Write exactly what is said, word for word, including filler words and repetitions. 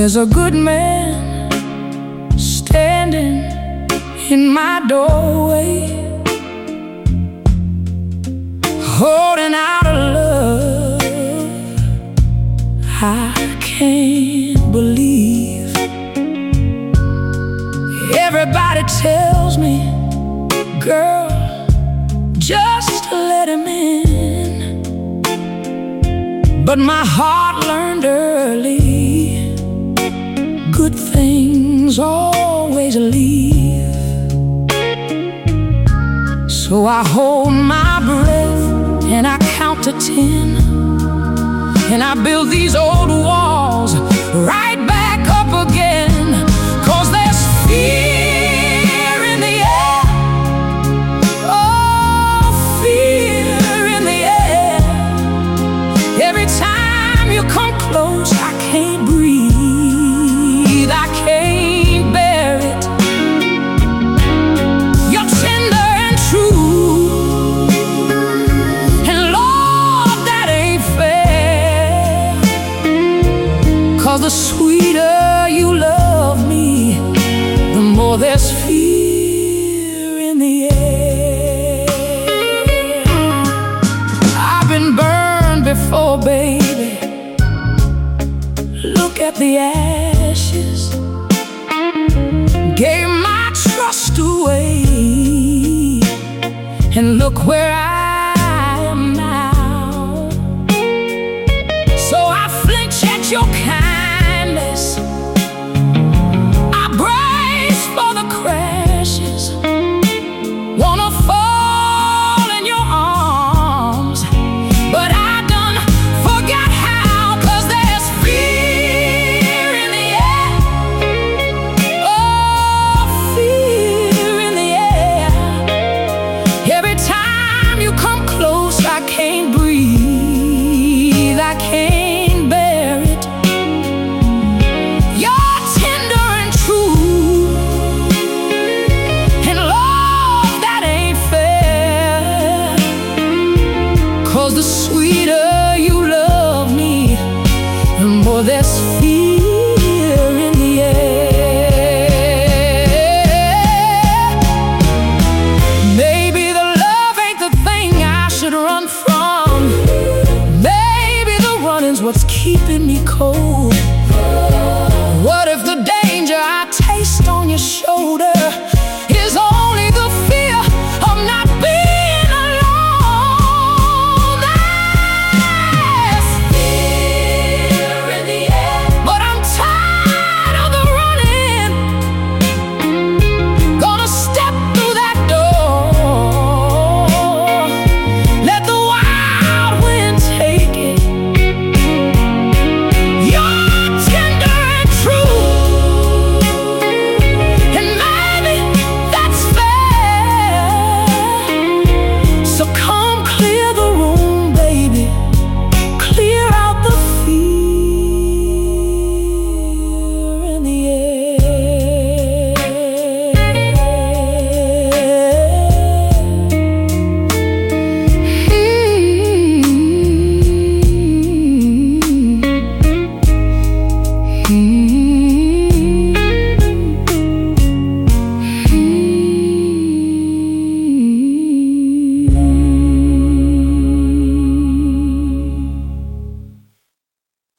There's a good man standing in my doorway, holding out a love I can't believe. Everybody tells me, girl, just let him in. But my heart learned early, good things always leave. So I hold my breath and I count to ten, and I build these old walls right back up again. 'Cause there's fear in the air, oh, fear in the air. Every time you come close, I can't breathe, I can't bear it. You're tender and true, and Lord, that ain't fair. 'Cause the sweeter you love me, the more there's fear in the air. I've been burned before, baby. Look at the ashes. Gave my trust away, and look where I am now. So I flinch at your kindness, I brace for the crashes, wanna fall in your arms, but I done forgot how. 'Cause there's fear in the air, oh, fear in the air. Every time you come close, I can't breathe, I can't bear it. You're tender and true, and Lord, that ain't fair. 'Cause the sweeter you love me, the more there's fear in the air. Maybe the love ain't the thing I should run from. Maybe the running's what's keeping me cold. What if the danger I taste on your shoulder